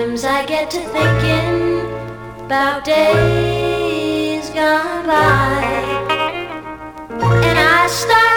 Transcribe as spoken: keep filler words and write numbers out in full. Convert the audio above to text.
Sometimes I get to thinking about days gone by, and I start